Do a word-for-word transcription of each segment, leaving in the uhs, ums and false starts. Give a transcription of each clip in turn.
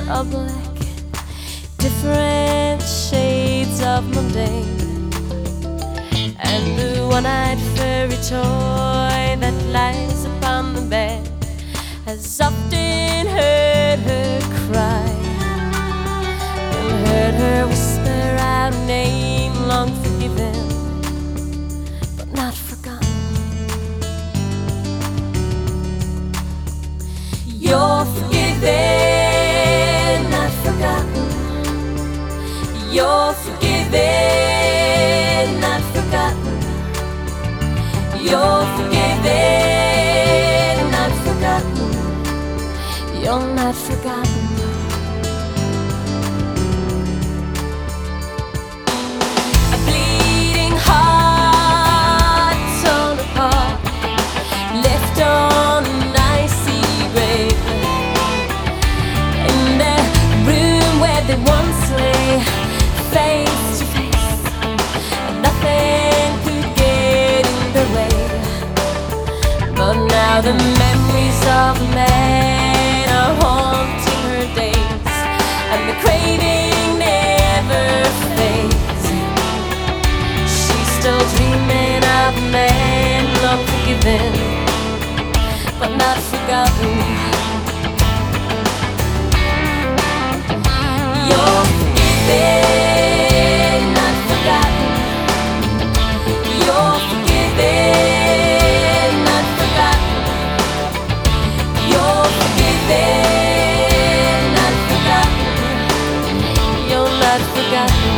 or black, different shades of mundane, and the one-eyed furry toy that lies upon the bed has often heard her cry and heard her whisper out a name long forgiven but not forgotten. You're forgiven, not forgotten. You're forgiven, not forgotten. You're forgiven, not forgotten. You're not forgotten. A bleeding heart torn apart, left on an icy grave, in the room where they once lay, face to face, and nothing could get in their way. But now the memories of a man are haunting her days, and the craving never fades. She's still dreaming of a man long forgiven but not forgotten. You're forgiven, not forgotten. You're forgiven, not forgotten. You're forgiven, not forgotten. You're not forgotten.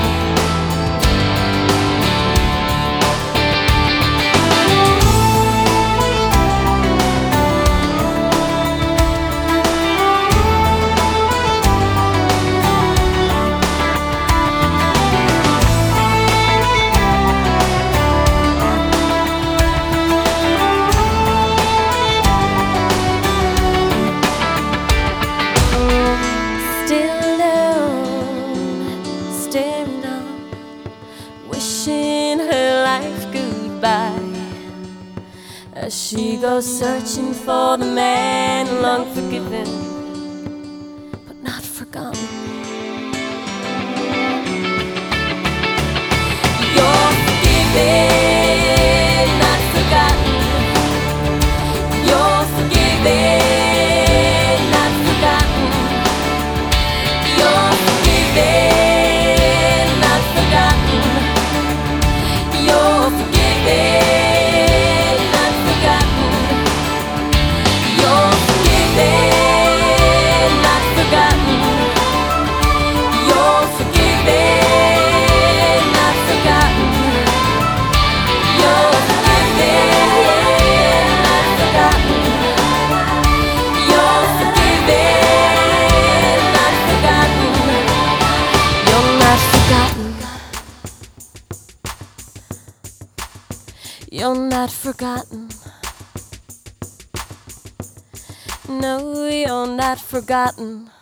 Staring on, wishing her life goodbye, as she goes searching for the man long forgiven but not forgotten. You're forgiven, not forgotten. You're forgiven, not forgotten. You're forgiven, you're not forgotten. No, you're not forgotten.